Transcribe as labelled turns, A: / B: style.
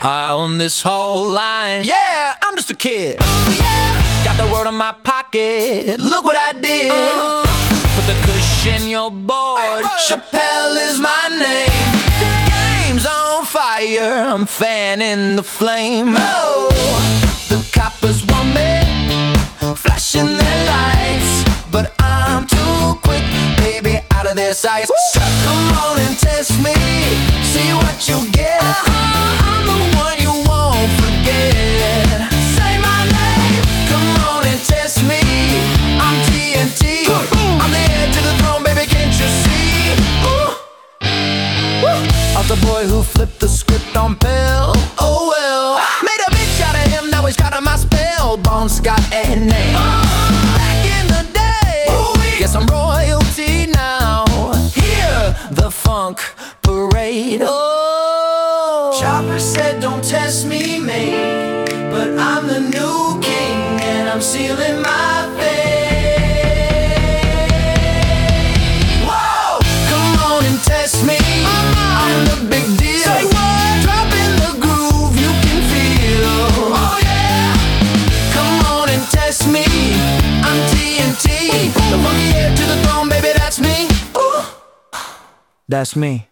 A: I own this whole line. Yeah, I'm just a kid. Yeah. Got the world in my pocket. Look what I did. Put the cushion, your board. Chappelle is my name. The game's on fire. I'm fanning the flame. Oh, the coppers want me, flashing their lights, but I'm too quick, baby, out of their sights. So come on and test me, see what you get. I'm the one you won't forget. Say my name, come on and test me. I'm TNT, I'm the heir to the throne, baby, can't you see? I'm the boy who flipped the script on Pell. Oh well, made a bitch out of him, now he's got on my spell. Bon Scott and name. Back in the day, guess I'm royalty now. Hear the funk parade. Oh, Chopper said don't test me, mate, but I'm the new king and I'm sealing my fate. Whoa, come on and test me. I'm the big deal. Drop in the groove you can feel. Oh yeah, come on and test me. I'm TNT, the monkey heir to the throne, baby, that's me. Ooh. That's me.